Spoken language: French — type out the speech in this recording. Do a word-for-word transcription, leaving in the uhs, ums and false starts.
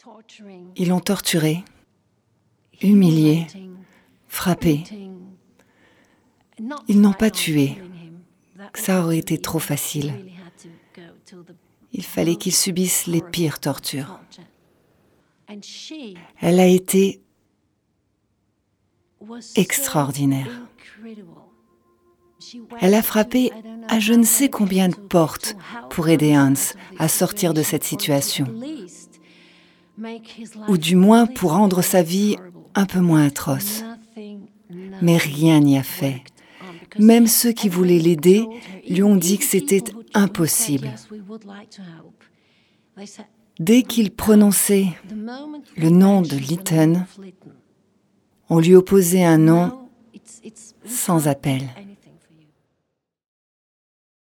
Ils l'ont torturé, humilié, frappé. Ils n'ont pas tué. Ça aurait été trop facile. Il fallait qu'il subisse les pires tortures. Elle a été extraordinaire. Elle a frappé à je ne sais combien de portes pour aider Hans à sortir de cette situation, ou du moins pour rendre sa vie un peu moins atroce. Mais rien n'y a fait. Même ceux qui voulaient l'aider lui ont dit que c'était impossible. Dès qu'il prononçait le nom de Lytton, on lui opposait un nom sans appel.